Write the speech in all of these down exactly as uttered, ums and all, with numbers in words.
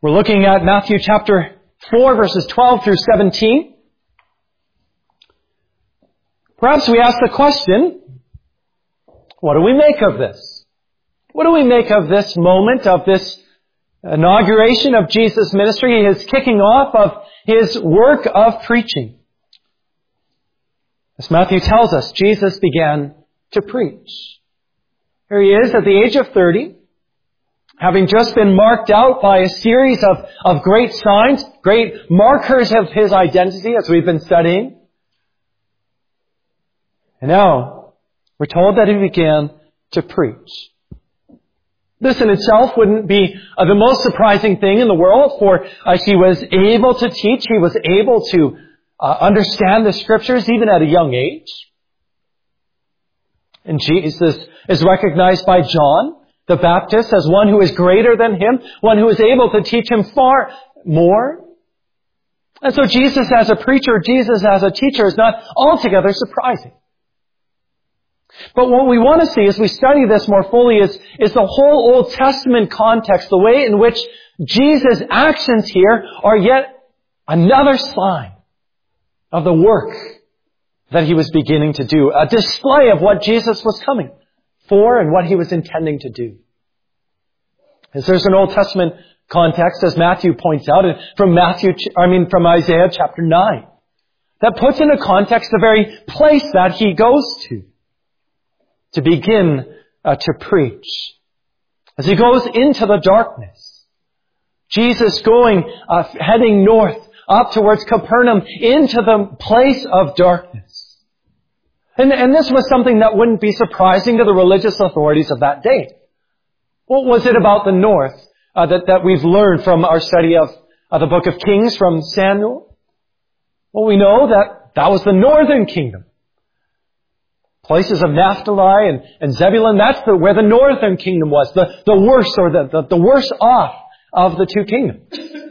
We're looking at Matthew chapter four, verses twelve through seventeen. Perhaps we ask the question, what do we make of this? What do we make of this moment, of this inauguration of Jesus' ministry, his kicking off of his work of preaching? As Matthew tells us, Jesus began to preach. Here he is at the age of thirty, having just been marked out by a series of, of great signs, great markers of his identity as we've been studying. And now, we're told that he began to preach. This in itself wouldn't be uh, the most surprising thing in the world, for uh, he was able to teach, he was able to uh, understand the Scriptures even at a young age. And Jesus is recognized by John the Baptist as one who is greater than him, one who is able to teach him far more. And so Jesus as a preacher, Jesus as a teacher is not altogether surprising. But what we want to see as we study this more fully is, is the whole Old Testament context, the way in which Jesus' actions here are yet another sign of the work that he was beginning to do, a display of what Jesus was coming for and what he was intending to do. As there's an Old Testament context, as Matthew points out, from Matthew, I mean from Isaiah chapter nine, that puts into context the very place that he goes to. To begin uh, to preach. As he goes into the darkness, Jesus going, uh, heading north, up towards Capernaum, into the place of darkness. And, and this was something that wouldn't be surprising to the religious authorities of that day. What was it about the north uh, that, that we've learned from our study of uh, the book of Kings from Samuel? Well, we know that that was the northern kingdom. Places of Naphtali and, and Zebulun, that's the, where the northern kingdom was, the, the worst or the, the, the worst off of the two kingdoms.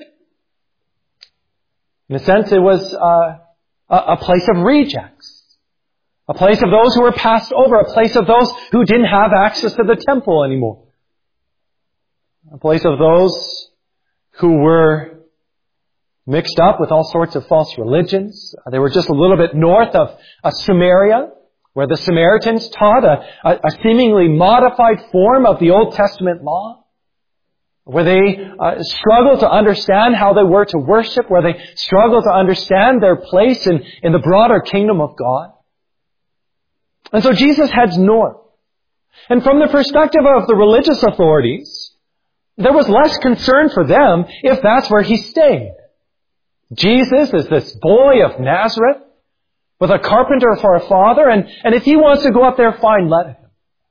In a sense, it was uh, a, a place of rejects, a place of those who were passed over, a place of those who didn't have access to the temple anymore, a place of those who were mixed up with all sorts of false religions. They were just a little bit north of uh, Samaria, where the Samaritans taught a, a, a seemingly modified form of the Old Testament law, where they uh, struggled to understand how they were to worship, where they struggled to understand their place in, in the broader kingdom of God. And so Jesus heads north. And from the perspective of the religious authorities, there was less concern for them if that's where he stayed. Jesus is this boy of Nazareth, with a carpenter for a father, and, and if he wants to go up there, fine, let him.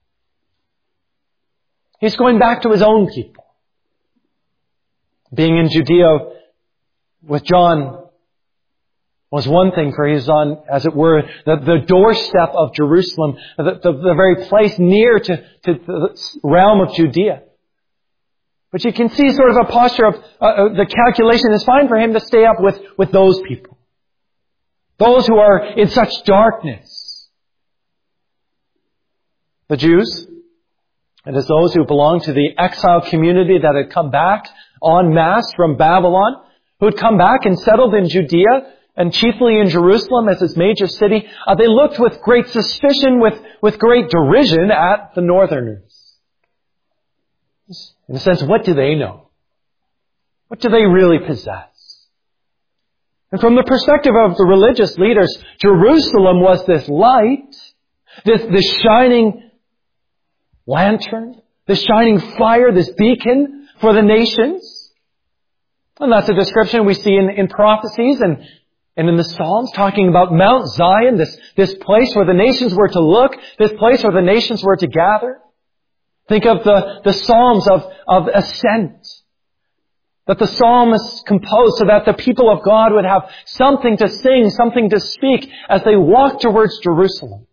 He's going back to his own people. Being in Judea with John was one thing, for he's on, as it were, the, the doorstep of Jerusalem, the, the, the very place near to, to the realm of Judea. But you can see sort of a posture of uh, the calculation is fine for him to stay up with, with those people. Those who are in such darkness. The Jews, and as those who belong to the exile community that had come back en masse from Babylon, who had come back and settled in Judea, and chiefly in Jerusalem as its major city, uh, they looked with great suspicion, with, with great derision at the northerners. In a sense, what do they know? What do they really possess? And from the perspective of the religious leaders, Jerusalem was this light, this, this shining lantern, this shining fire, this beacon for the nations. And that's a description we see in, in prophecies and, and in the Psalms, talking about Mount Zion, this, this place where the nations were to look, this place where the nations were to gather. Think of the, the Psalms of, of ascent that the psalmists composed so that the people of God would have something to sing, something to speak as they walk towards Jerusalem.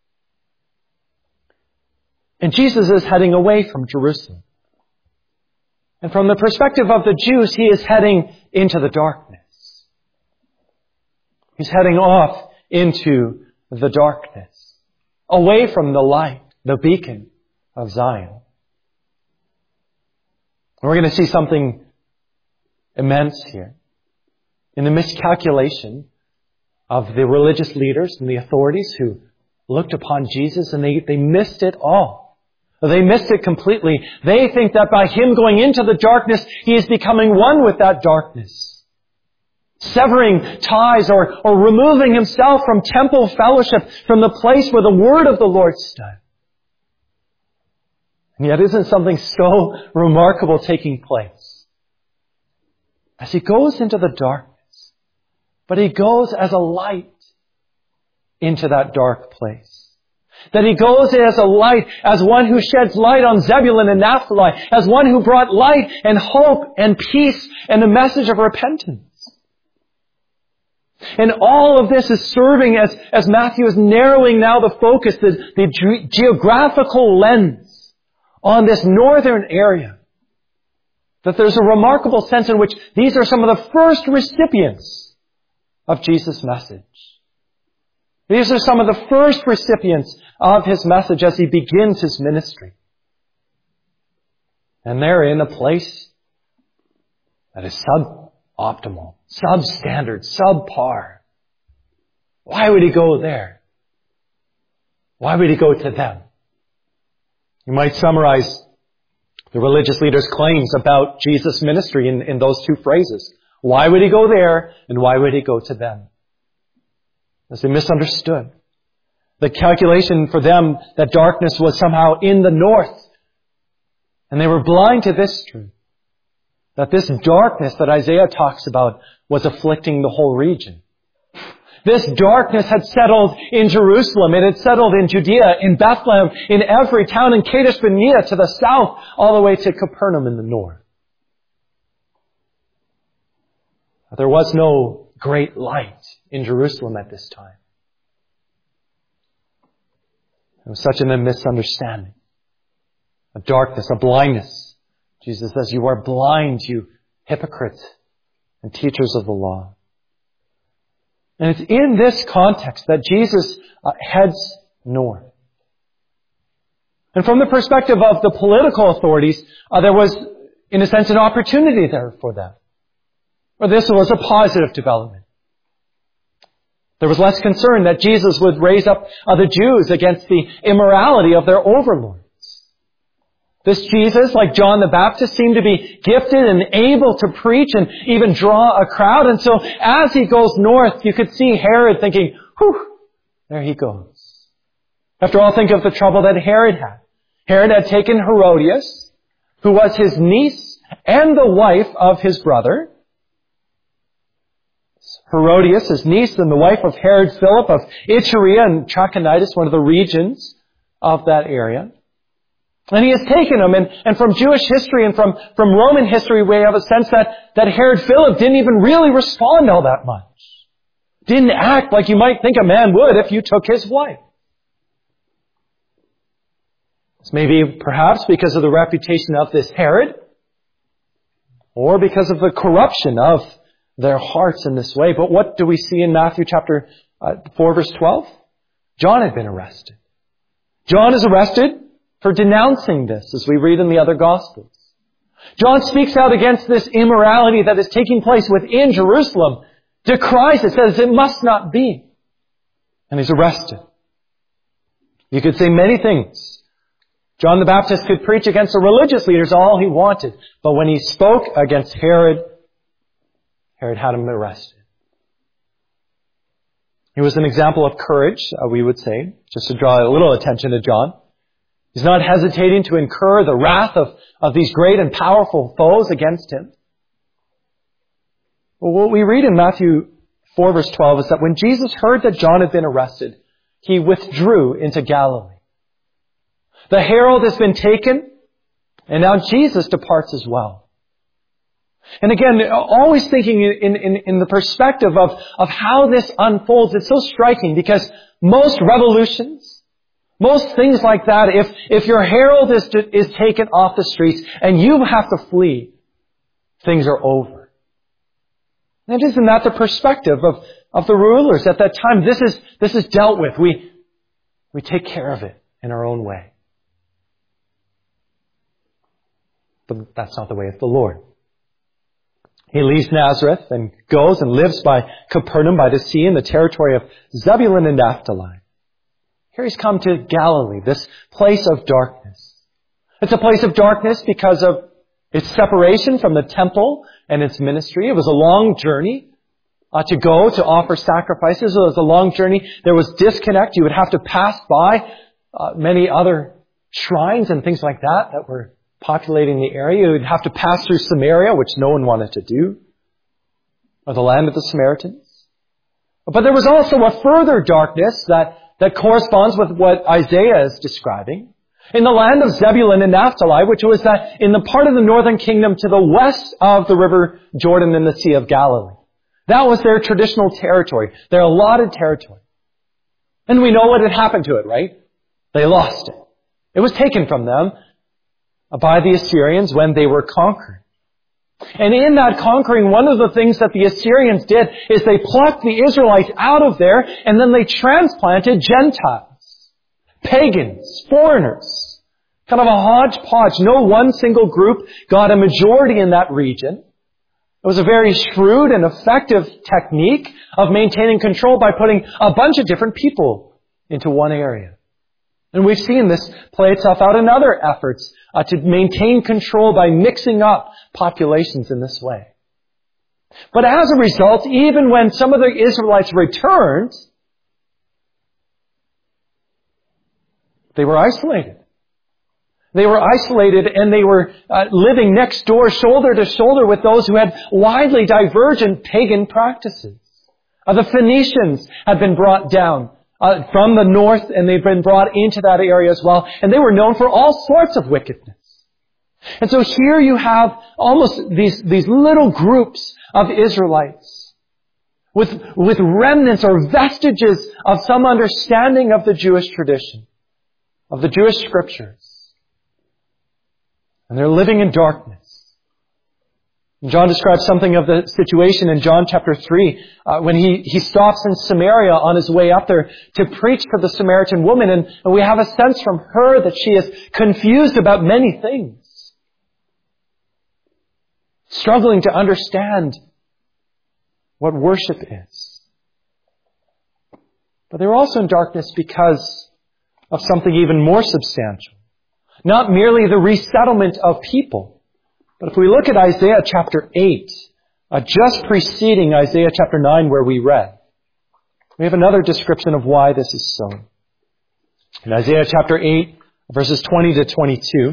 And Jesus is heading away from Jerusalem. And from the perspective of the Jews, he is heading into the darkness. He's heading off into the darkness, away from the light, the beacon of Zion. And we're going to see something immense here in the miscalculation of the religious leaders and the authorities who looked upon Jesus and they, they missed it all. They missed it completely. They think that by Him going into the darkness, He is becoming one with that darkness, severing ties or, or removing Himself from temple fellowship, from the place where the Word of the Lord stood. And yet isn't something so remarkable taking place? As He goes into the darkness, but He goes as a light into that dark place. That He goes as a light, as one who sheds light on Zebulun and Naphtali, as one who brought light and hope and peace and a message of repentance. And all of this is serving as, as Matthew is narrowing now the focus, the, the ge- geographical lens on this northern area. That there's a remarkable sense in which these are some of the first recipients of Jesus' message. These are some of the first recipients of His message as He begins His ministry. And they're in a place that is suboptimal, substandard, subpar. Why would He go there? Why would He go to them? You might summarize the religious leaders' claims about Jesus' ministry in, in those two phrases. Why would He go there, and why would He go to them? As they misunderstood the calculation for them that darkness was somehow in the north. And they were blind to this truth, that this darkness that Isaiah talks about was afflicting the whole region. This darkness had settled in Jerusalem. It had settled in Judea, in Bethlehem, in every town, in Kadesh Barnea to the south, all the way to Capernaum in the north. But there was no great light in Jerusalem at this time. It was such a misunderstanding, a darkness, a blindness. Jesus says, "You are blind, you hypocrites and teachers of the law." And it's in this context that Jesus uh, heads north. And from the perspective of the political authorities, uh, there was, in a sense, an opportunity there for them. Or this was a positive development. There was less concern that Jesus would raise up uh, the Jews against the immorality of their overlords. This Jesus, like John the Baptist, seemed to be gifted and able to preach and even draw a crowd. And so as He goes north, you could see Herod thinking, whew, there he goes. After all, think of the trouble that Herod had. Herod had taken Herodias, who was his niece and the wife of his brother. Herodias, his niece, and the wife of Herod Philip of Iturea and Trachonitis, one of the regions of that area. And he has taken them, and, and from Jewish history and from, from Roman history, we have a sense that, that Herod Philip didn't even really respond all that much. Didn't act like you might think a man would if you took his wife. It's maybe perhaps because of the reputation of this Herod, or because of the corruption of their hearts in this way. But what do we see in Matthew chapter uh, four, verse twelve? John had been arrested. John is arrested for denouncing this, as we read in the other Gospels. John speaks out against this immorality that is taking place within Jerusalem, decries it, says it must not be. And he's arrested. You could say many things. John the Baptist could preach against the religious leaders all he wanted, but when he spoke against Herod, Herod had him arrested. He was an example of courage, uh, we would say, just to draw a little attention to John. He's not hesitating to incur the wrath of, of these great and powerful foes against him. Well, what we read in Matthew four, verse twelve is that when Jesus heard that John had been arrested, He withdrew into Galilee. The herald has been taken, and now Jesus departs as well. And again, always thinking in, in, in the perspective of, of how this unfolds, it's so striking because most revolutions, most things like that, if, if your herald is, to, is taken off the streets and you have to flee, things are over. And isn't that the perspective of, of the rulers at that time? This is, this is dealt with. We, we take care of it in our own way. But that's not the way of the Lord. He leaves Nazareth and goes and lives by Capernaum by the sea in the territory of Zebulun and Naphtali. Here he's come to Galilee, this place of darkness. It's a place of darkness because of its separation from the temple and its ministry. It was a long journey uh, to go to offer sacrifices. It was a long journey. There was disconnect. You would have to pass by uh, many other shrines and things like that that were populating the area. You would have to pass through Samaria, which no one wanted to do, or the land of the Samaritans. But there was also a further darkness that, that corresponds with what Isaiah is describing. In the land of Zebulun and Naphtali, which was that in the part of the northern kingdom to the west of the river Jordan and the Sea of Galilee. That was their traditional territory, their allotted territory. And we know what had happened to it, right? They lost it. It was taken from them by the Assyrians when they were conquered. And in that conquering, one of the things that the Assyrians did is they plucked the Israelites out of there and then they transplanted Gentiles, pagans, foreigners, kind of a hodgepodge. No one single group got a majority in that region. It was a very shrewd and effective technique of maintaining control by putting a bunch of different people into one area. And we've seen this play itself out in other efforts uh, to maintain control by mixing up populations in this way. But as a result, even when some of the Israelites returned, they were isolated. They were isolated and they were uh, living next door, shoulder to shoulder with those who had widely divergent pagan practices. Uh, the Phoenicians had been brought down Uh, from the north, and they've been brought into that area as well. And they were known for all sorts of wickedness. And so here you have almost these, these little groups of Israelites with, with remnants or vestiges of some understanding of the Jewish tradition, of the Jewish scriptures. And they're living in darkness. John describes something of the situation in John chapter three uh, when he, he stops in Samaria on his way up there to preach to the Samaritan woman. And, and we have a sense from her that she is confused about many things, struggling to understand what worship is. But they're also in darkness because of something even more substantial. Not merely the resettlement of people, but if we look at Isaiah chapter eight, uh, just preceding Isaiah chapter nine where we read, we have another description of why this is so. In Isaiah chapter eight, verses twenty to twenty-two,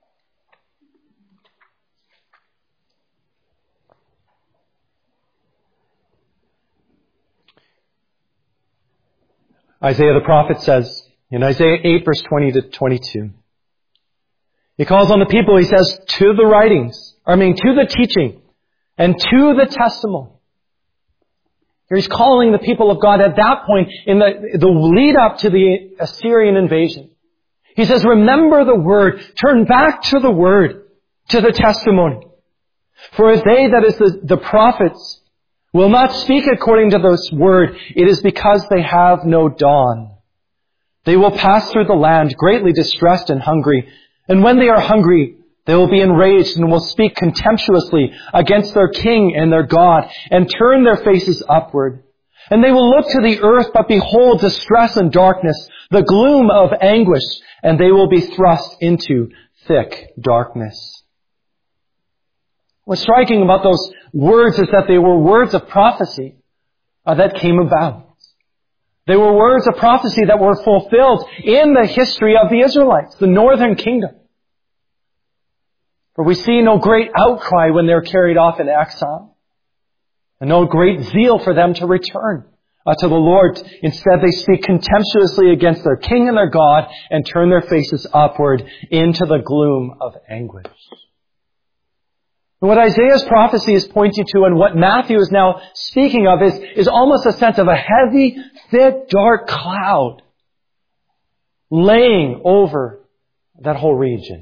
Isaiah the prophet says, in Isaiah eight, verse twenty to twenty-two, he calls on the people, he says, to the writings, I mean, to the teaching, and to the testimony. Here he's calling the people of God at that point in the, the lead up to the Assyrian invasion. He says, remember the word, turn back to the word, to the testimony. For if they, that is the, the prophets, will not speak according to this word, it is because they have no dawn. They will pass through the land greatly distressed and hungry. And when they are hungry, they will be enraged and will speak contemptuously against their king and their God and turn their faces upward. And they will look to the earth, but behold distress and darkness, the gloom of anguish, and they will be thrust into thick darkness. What's striking about those words is that they were words of prophecy uh, that came about. They were words of prophecy that were fulfilled in the history of the Israelites, the northern kingdom. For we see no great outcry when they're carried off in exile, and no great zeal for them to return uh, to the Lord. Instead, they speak contemptuously against their king and their God and turn their faces upward into the gloom of anguish. And what Isaiah's prophecy is pointing to and what Matthew is now speaking of is, is almost a sense of a heavy, thick, dark cloud laying over that whole region.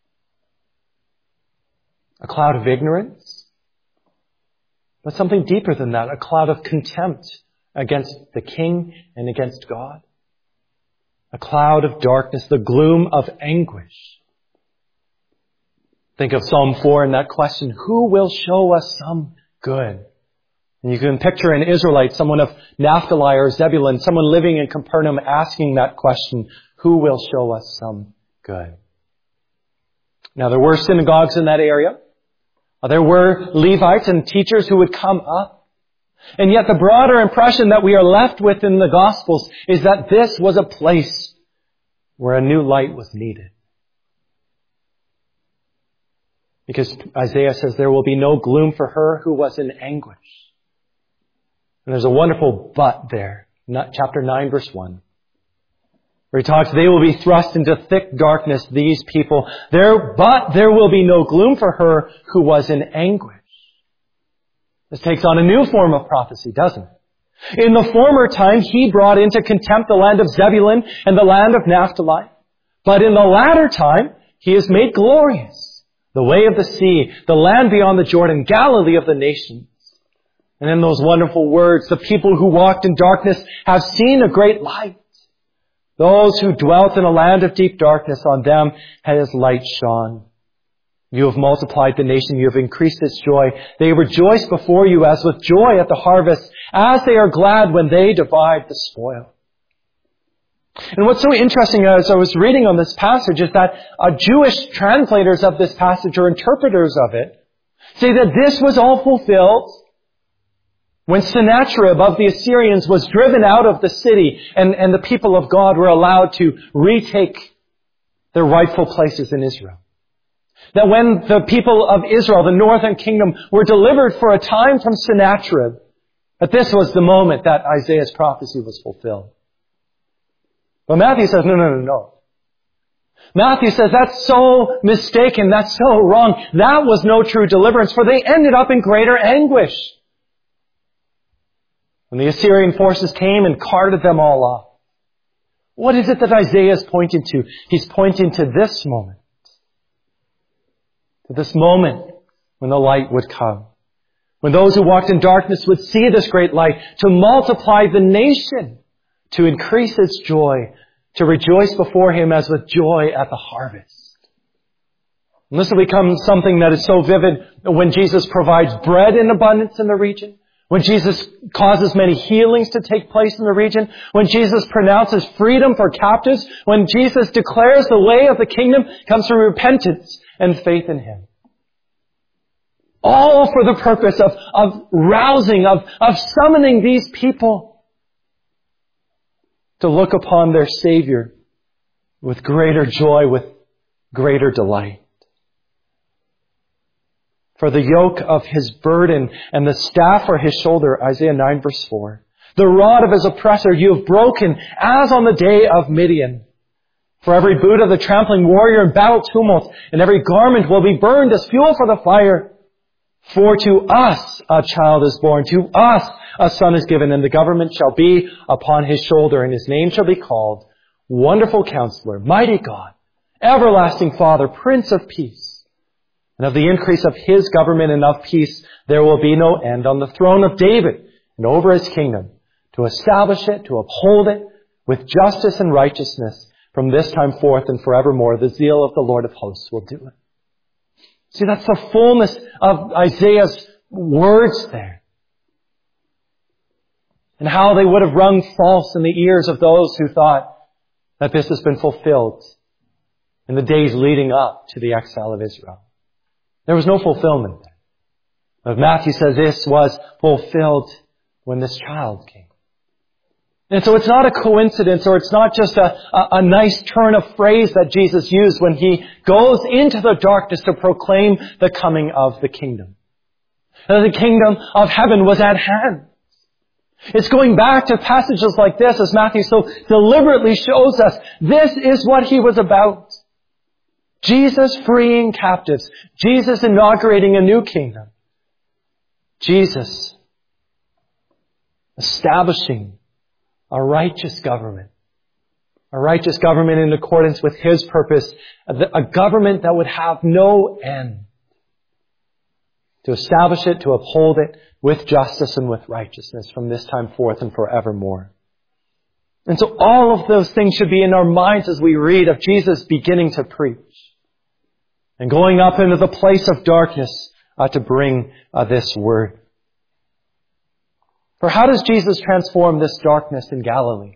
A cloud of ignorance, but something deeper than that, a cloud of contempt against the king and against God. A cloud of darkness, the gloom of anguish. Think of Psalm four and that question, who will show us some good. And you can picture an Israelite, someone of Naphtali or Zebulun, someone living in Capernaum asking that question, who will show us some good? Now, there were synagogues in that area. There were Levites and teachers who would come up. And yet the broader impression that we are left with in the Gospels is that this was a place where a new light was needed. Because Isaiah says there will be no gloom for her who was in anguish. And there's a wonderful but there. Chapter nine, verse one. Where he talks, they will be thrust into thick darkness, these people. There, but there will be no gloom for her who was in anguish. This takes on a new form of prophecy, doesn't it? In the former time, he brought into contempt the land of Zebulun and the land of Naphtali. But in the latter time, he has made glorious the way of the sea, the land beyond the Jordan, Galilee of the nations. And in those wonderful words, the people who walked in darkness have seen a great light. Those who dwelt in a land of deep darkness, on them has light shone. You have multiplied the nation. You have increased its joy. They rejoice before you as with joy at the harvest, as they are glad when they divide the spoil. And what's so interesting as I was reading on this passage is that uh, Jewish translators of this passage or interpreters of it say that this was all fulfilled when Sennacherib of the Assyrians was driven out of the city and, and the people of God were allowed to retake their rightful places in Israel. That when the people of Israel, the northern kingdom, were delivered for a time from Sennacherib, that this was the moment that Isaiah's prophecy was fulfilled. But Matthew says, no, no, no, no. Matthew says that's so mistaken, that's so wrong. That was no true deliverance, for they ended up in greater anguish. When the Assyrian forces came and carted them all off. What is it that Isaiah is pointing to? He's pointing to this moment. To this moment when the light would come. When those who walked in darkness would see this great light, to multiply the nation, to increase its joy, to rejoice before Him as with joy at the harvest. And this will become something that is so vivid when Jesus provides bread in abundance in the region. When Jesus causes many healings to take place in the region, when Jesus pronounces freedom for captives, when Jesus declares the way of the kingdom comes from repentance and faith in Him. All for the purpose of, of rousing, of, of summoning these people to look upon their Savior with greater joy, with greater delight. For the yoke of His burden and the staff for His shoulder, Isaiah nine verse four. The rod of His oppressor you have broken as on the day of Midian. For every boot of the trampling warrior in battle tumult and every garment will be burned as fuel for the fire. For to us a child is born, to us a son is given, and the government shall be upon His shoulder, and His name shall be called Wonderful Counselor, Mighty God, Everlasting Father, Prince of Peace. And of the increase of His government and of peace, there will be no end on the throne of David and over His kingdom, to establish it, to uphold it with justice and righteousness from this time forth and forevermore. The zeal of the Lord of hosts will do it. See, that's the fullness of Isaiah's words there. And how they would have rung false in the ears of those who thought that this has been fulfilled in the days leading up to the exile of Israel. There was no fulfillment there. But Matthew says this was fulfilled when this child came. And so it's not a coincidence, or it's not just a, a, a nice turn of phrase that Jesus used when He goes into the darkness to proclaim the coming of the kingdom. And the kingdom of heaven was at hand. It's going back to passages like this as Matthew so deliberately shows us this is what He was about. Jesus freeing captives. Jesus inaugurating a new kingdom. Jesus establishing a righteous government. A righteous government in accordance with His purpose. A government that would have no end. To establish it, to uphold it with justice and with righteousness from this time forth and forevermore. And so all of those things should be in our minds as we read of Jesus beginning to preach. And going up into the place of darkness uh, to bring uh, this word. For how does Jesus transform this darkness in Galilee?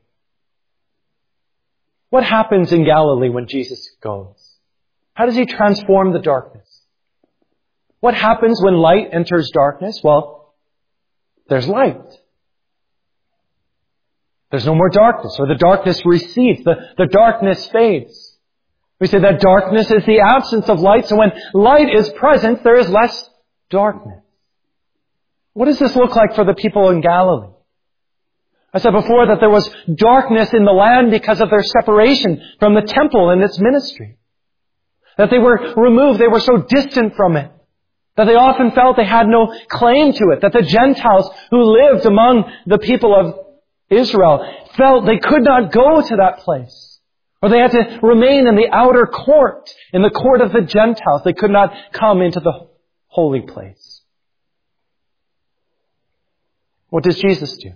What happens in Galilee when Jesus goes? How does he transform the darkness? What happens when light enters darkness? Well, there's light. There's no more darkness, or the darkness recedes. The, the darkness fades. We say that darkness is the absence of light, so when light is present, there is less darkness. What does this look like for the people in Galilee? I said before that there was darkness in the land because of their separation from the temple and its ministry. That they were removed, they were so distant from it, that they often felt they had no claim to it. That the Gentiles who lived among the people of Israel felt they could not go to that place. Or they had to remain in the outer court, in the court of the Gentiles. They could not come into the holy place. What does Jesus do?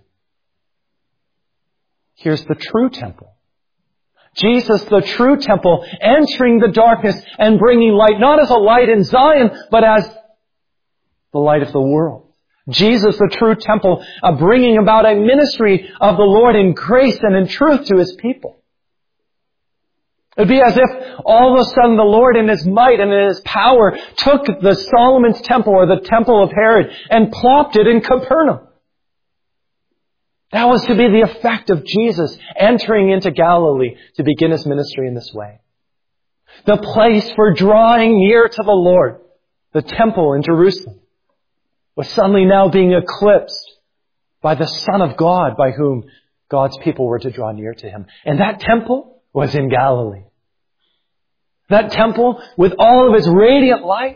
Here's the true temple. Jesus, the true temple, entering the darkness and bringing light, not as a light in Zion, but as the light of the world. Jesus, the true temple, uh, bringing about a ministry of the Lord in grace and in truth to His people. It would be as if all of a sudden the Lord in His might and in His power took the Solomon's temple or the temple of Herod and plopped it in Capernaum. That was to be the effect of Jesus entering into Galilee to begin His ministry in this way. The place for drawing near to the Lord, the temple in Jerusalem, was suddenly now being eclipsed by the Son of God, by whom God's people were to draw near to Him. And that temple was in Galilee. That temple, with all of its radiant light,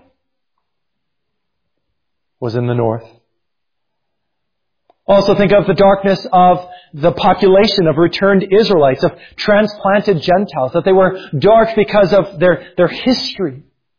was in the north. Also think of the darkness of the population of returned Israelites, of transplanted Gentiles, that they were dark because of their, their history.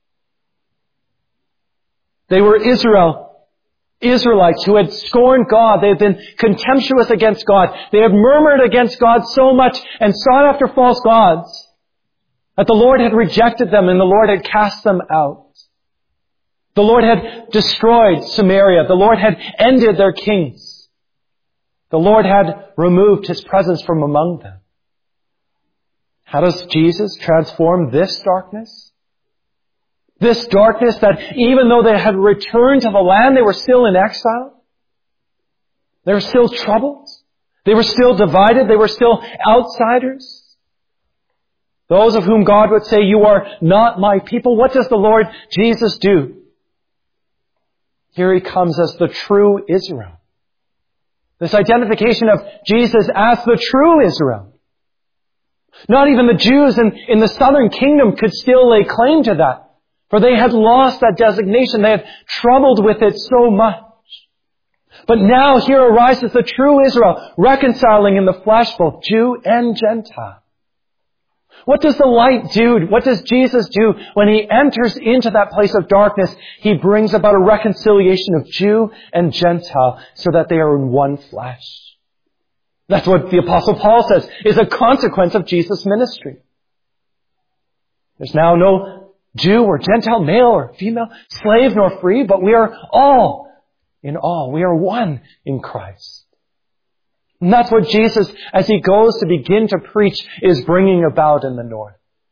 They were Israel, Israelites who had scorned God. They had been contemptuous against God. They had murmured against God so much and sought after false gods that the Lord had rejected them and the Lord had cast them out. The Lord had destroyed Samaria. The Lord had ended their kings. The Lord had removed His presence from among them. How does Jesus transform this darkness? This darkness that even though they had returned to the land, they were still in exile. They were still troubled. They were still divided. They were still outsiders. Those of whom God would say, "You are not my people." What does the Lord Jesus do? Here He comes as the true Israel. This identification of Jesus as the true Israel. Not even the Jews in, in the southern kingdom could still lay claim to that. For they had lost that designation. They had troubled with it so much. But now here arises the true Israel, reconciling in the flesh both Jew and Gentile. What does the light do? What does Jesus do when He enters into that place of darkness? He brings about a reconciliation of Jew and Gentile so that they are in one flesh. That's what the Apostle Paul says is a consequence of Jesus' ministry. There's now no Jew or Gentile, male or female, slave nor free, but we are all in all. We are one in Christ. And that's what Jesus, as He goes to begin to preach, is bringing about in the north.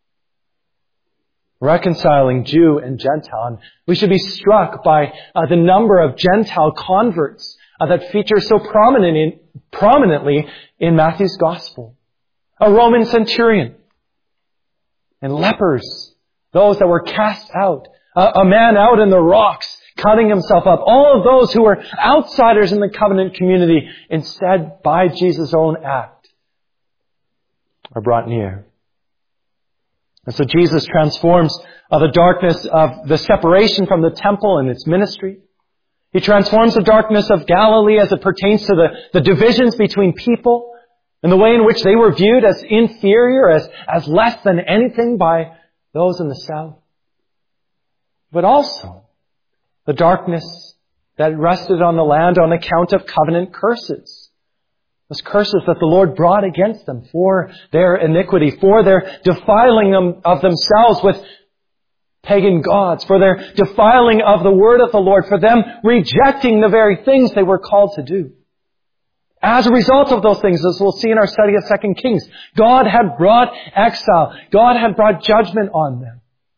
Reconciling Jew and Gentile. And we should be struck by uh, the number of Gentile converts uh, that feature so prominent in, prominently in Matthew's Gospel. A Roman centurion. And lepers. Those that were cast out. Uh, a man out in the rocks, cutting himself up. All of those who were outsiders in the covenant community, instead, by Jesus' own act, are brought near. And so Jesus transforms uh, the darkness of the separation from the temple and its ministry. He transforms the darkness of Galilee as it pertains to the, the divisions between people and the way in which they were viewed as inferior, as, as less than anything by those in the south. But also the darkness that rested on the land on account of covenant curses. Those curses that the Lord brought against them for their iniquity, for their defiling them of themselves with pagan gods, for their defiling of the word of the Lord, for them rejecting the very things they were called to do. As a result of those things, as we'll see in our study of Second Kings, God had brought exile. God had brought judgment on them.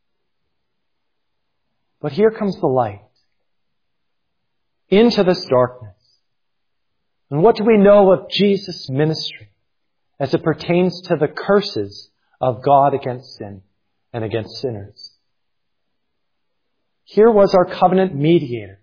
But here comes the light into this darkness. And what do we know of Jesus' ministry as it pertains to the curses of God against sin and against sinners? Here was our covenant mediator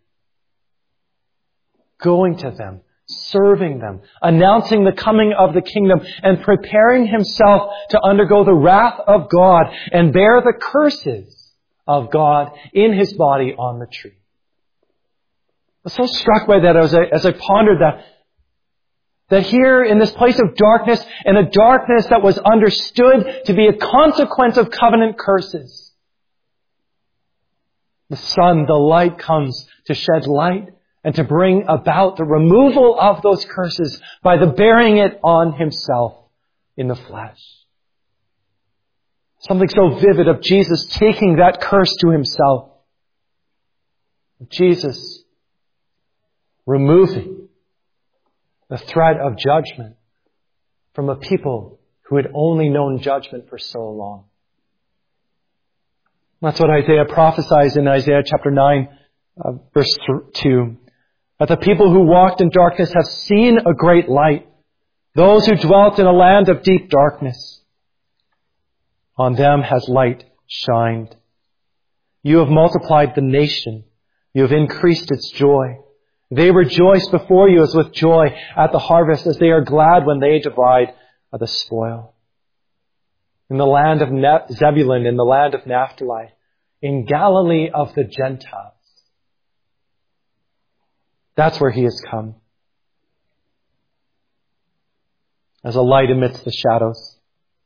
going to them, serving them, announcing the coming of the kingdom, and preparing himself to undergo the wrath of God and bear the curses of God in his body on the tree. I was so struck by that as I, as I pondered that, that here in this place of darkness, and a darkness that was understood to be a consequence of covenant curses, the sun, the light comes to shed light and to bring about the removal of those curses by the bearing it on himself in the flesh. Something so vivid of Jesus taking that curse to himself. Jesus removing the threat of judgment from a people who had only known judgment for so long. That's what Isaiah prophesies in Isaiah chapter nine, uh, verse two. That the people who walked in darkness have seen a great light. Those who dwelt in a land of deep darkness, on them has light shined. You have multiplied the nation. You have increased its joy. They rejoice before you as with joy at the harvest, as they are glad when they divide the spoil. In the land of ne- Zebulun, in the land of Naphtali, in Galilee of the Gentiles. That's where he has come. As a light amidst the shadows.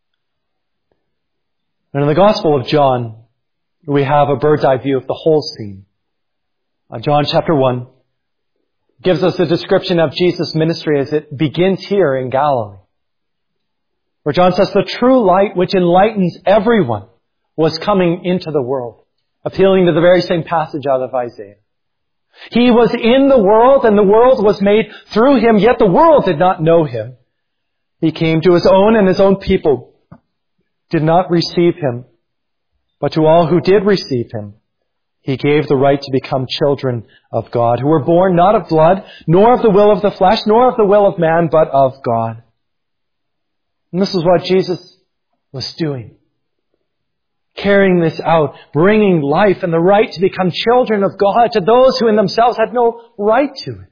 And in the Gospel of John, we have a bird's eye view of the whole scene. Uh, John chapter one gives us a description of Jesus' ministry as it begins here in Galilee. Where John says, the true light which enlightens everyone was coming into the world. Appealing to the very same passage out of Isaiah. He was in the world and the world was made through him, yet the world did not know him. He came to his own and his own people did not receive him. But to all who did receive him, he gave the right to become children of God, who were born not of blood, nor of the will of the flesh, nor of the will of man, but of God. And this is what Jesus was doing. Carrying this out, bringing life and the right to become children of God to those who in themselves had no right to it.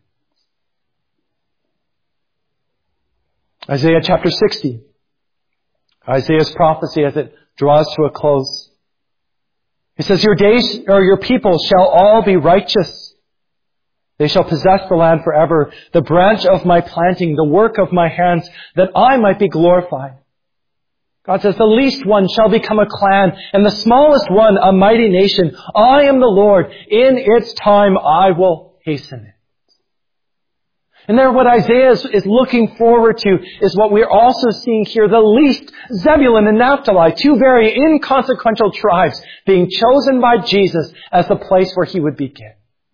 Isaiah chapter sixty. Isaiah's prophecy as it draws to a close. He says, your days, or your people shall all be righteous. They shall possess the land forever, the branch of my planting, the work of my hands, that I might be glorified. God says, the least one shall become a clan, and the smallest one a mighty nation. I am the Lord. In its time I will hasten it. And there what Isaiah is, is looking forward to is what we're also seeing here. The least, Zebulun and Naphtali, two very inconsequential tribes, being chosen by Jesus as the place where he would begin.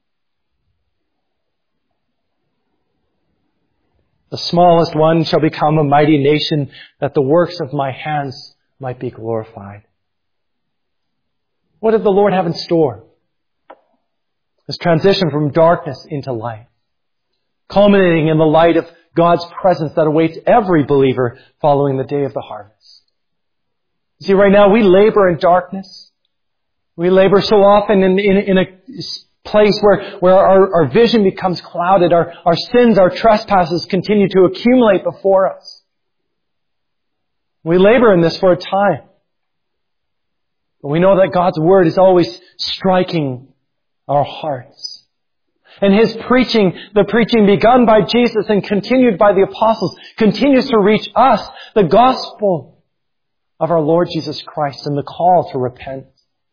The smallest one shall become a mighty nation, that the works of my hands might be glorified. What did the Lord have in store? This transition from darkness into light, culminating in the light of God's presence that awaits every believer following the day of the harvest. See, right now we labor in darkness. We labor so often in, in, in a place where, where our, our vision becomes clouded. Our, our sins, our trespasses continue to accumulate before us. We labor in this for a time. But we know that God's Word is always striking our hearts. And His preaching, the preaching begun by Jesus and continued by the apostles, continues to reach us, the gospel of our Lord Jesus Christ and the call to repent.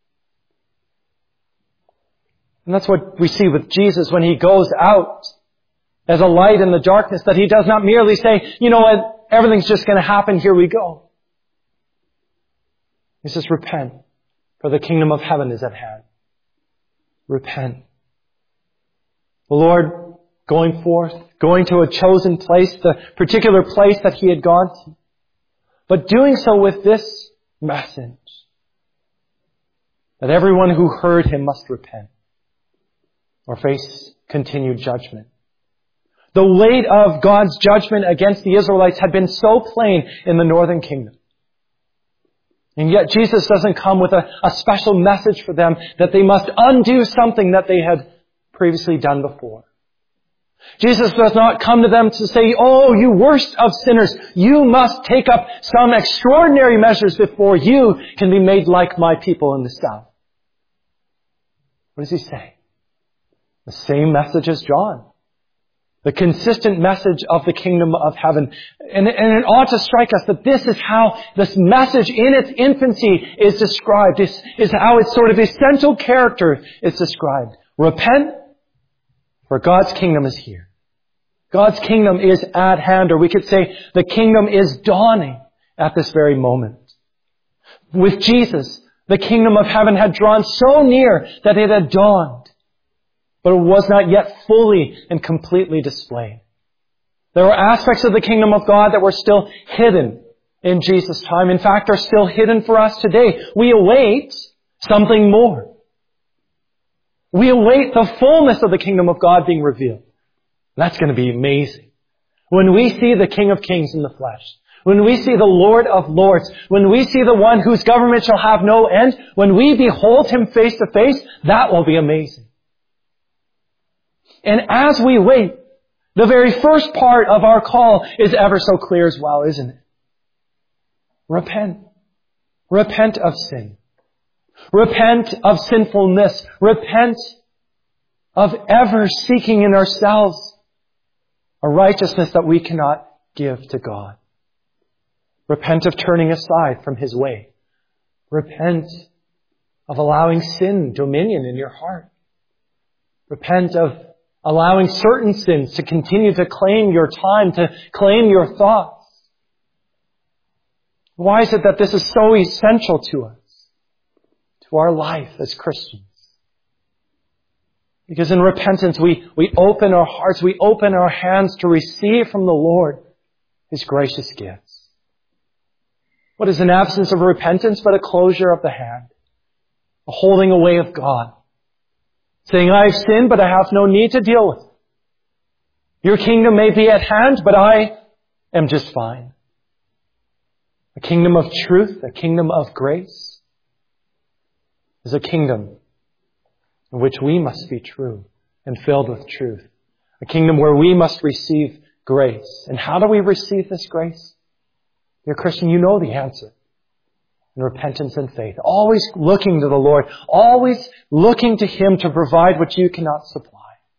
And that's what we see with Jesus when He goes out as a light in the darkness, that He does not merely say, you know what, everything's just going to happen, here we go. He says, repent, for the kingdom of heaven is at hand. Repent. The Lord going forth, going to a chosen place, the particular place that he had gone to. But doing so with this message, that everyone who heard him must repent or face continued judgment. The weight of God's judgment against the Israelites had been so plain in the northern kingdom. And yet Jesus doesn't come with a, a special message for them that they must undo something that they had previously done before. Jesus does not come to them to say, oh, you worst of sinners, you must take up some extraordinary measures before you can be made like my people in the south. What does he say? The same message as John. The consistent message of the kingdom of heaven. And, and it ought to strike us that this is how this message in its infancy is described. This is how its sort of essential character is described. Repent, for God's kingdom is here. God's kingdom is at hand, or we could say the kingdom is dawning at this very moment. With Jesus, the kingdom of heaven had drawn so near that it had dawned, but it was not yet fully and completely displayed. There were aspects of the kingdom of God that were still hidden in Jesus' time. In fact, are still hidden for us today. We await something more. We await the fullness of the kingdom of God being revealed. That's going to be amazing. When we see the King of Kings in the flesh, when we see the Lord of Lords, when we see the one whose government shall have no end, when we behold him face to face, that will be amazing. And as we wait, the very first part of our call is ever so clear as well, isn't it? Repent. Repent of sin. Repent of sinfulness. Repent of ever seeking in ourselves a righteousness that we cannot give to God. Repent of turning aside from his way. Repent of allowing sin dominion in your heart. Repent of allowing certain sins to continue to claim your time, to claim your thoughts. Why is it that this is so essential to us, to our life as Christians? Because in repentance, we, we open our hearts, we open our hands to receive from the Lord his gracious gifts. What is an absence of repentance but a closure of the hand, a holding away of God? Saying, I have sinned, but I have no need to deal with it. Your kingdom may be at hand, but I am just fine. A kingdom of truth, a kingdom of grace, is a kingdom in which we must be true and filled with truth. A kingdom where we must receive grace. And how do we receive this grace? Dear Christian, you know the answer. In repentance and faith. Always looking to the Lord. Always looking to him to provide what you cannot supply.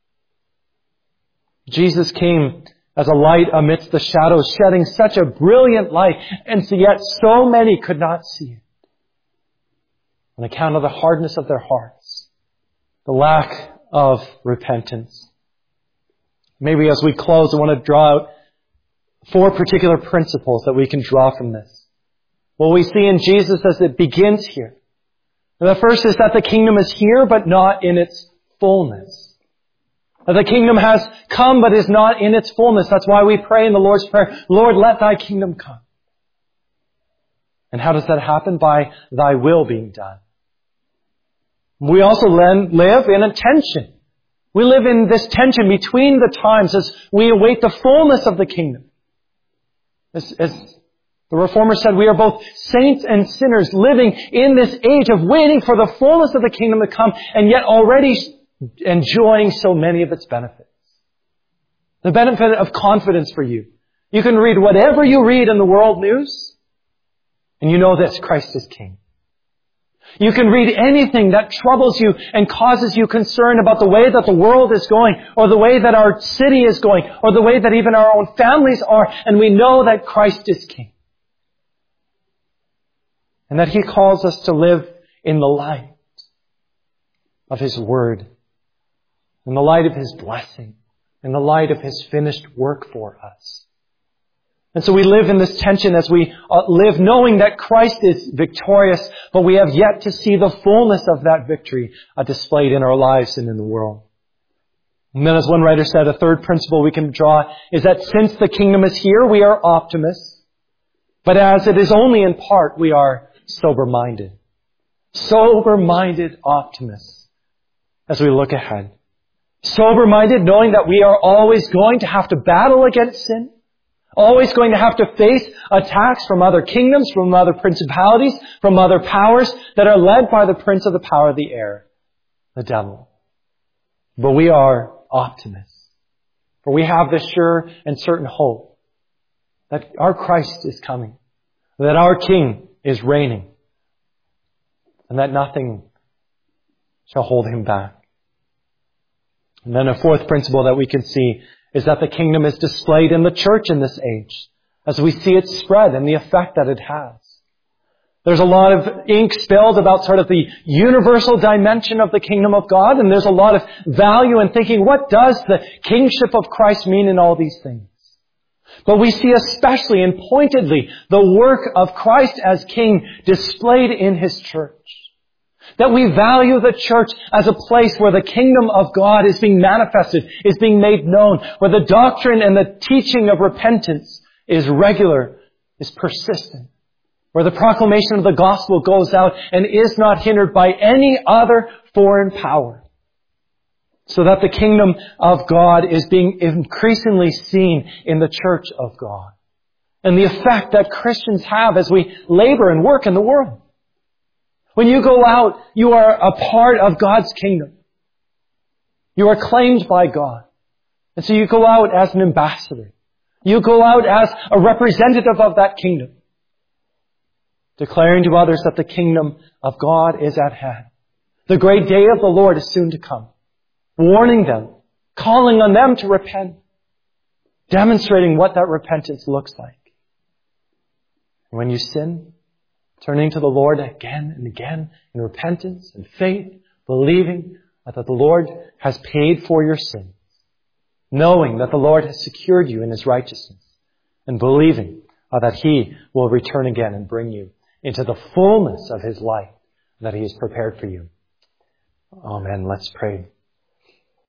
Jesus came as a light amidst the shadows, shedding such a brilliant light, and so yet so many could not see it. On account of the hardness of their hearts, the lack of repentance. Maybe as we close, I want to draw out four particular principles that we can draw from this. What we see in Jesus as it begins here. And the first is that the kingdom is here, but not in its fullness. That the kingdom has come, but is not in its fullness. That's why we pray in the Lord's Prayer, Lord, let thy kingdom come. And how does that happen? By thy will being done. We also live in a tension. We live in this tension between the times as we await the fullness of the kingdom. As, as the Reformer said, we are both saints and sinners living in this age of waiting for the fullness of the kingdom to come, and yet already enjoying so many of its benefits. The benefit of confidence for you. You can read whatever you read in the world news, and you know this, Christ is King. You can read anything that troubles you and causes you concern about the way that the world is going, or the way that our city is going, or the way that even our own families are, and we know that Christ is King. And that he calls us to live in the light of his word, in the light of his blessing, in the light of his finished work for us. And so we live in this tension as we live knowing that Christ is victorious, but we have yet to see the fullness of that victory displayed in our lives and in the world. And then as one writer said, a third principle we can draw is that since the kingdom is here, we are optimists. But as it is only in part, we are sober-minded. Sober-minded optimists as we look ahead. Sober-minded, knowing that we are always going to have to battle against sin. Always going to have to face attacks from other kingdoms, from other principalities, from other powers that are led by the prince of the power of the air, the devil. But we are optimists. For we have this sure and certain hope that our Christ is coming, that our King is reigning, and that nothing shall hold him back. And then a fourth principle that we can see is that the kingdom is displayed in the church in this age, as we see it spread and the effect that it has. There's a lot of ink spilled about sort of the universal dimension of the kingdom of God, and there's a lot of value in thinking, what does the kingship of Christ mean in all these things? But we see especially and pointedly the work of Christ as King displayed in His church. That we value the church as a place where the kingdom of God is being manifested, is being made known, where the doctrine and the teaching of repentance is regular, is persistent, where the proclamation of the gospel goes out and is not hindered by any other foreign power. So that the kingdom of God is being increasingly seen in the church of God. And the effect that Christians have as we labor and work in the world. When you go out, you are a part of God's kingdom. You are claimed by God. And so you go out as an ambassador. You go out as a representative of that kingdom. Declaring to others that the kingdom of God is at hand. The great day of the Lord is soon to come. Warning them, calling on them to repent. Demonstrating what that repentance looks like. And when you sin, turning to the Lord again and again in repentance and faith, believing that the Lord has paid for your sins, knowing that the Lord has secured you in His righteousness, and believing uh, that He will return again and bring you into the fullness of His life that He has prepared for you. Amen. Let's pray.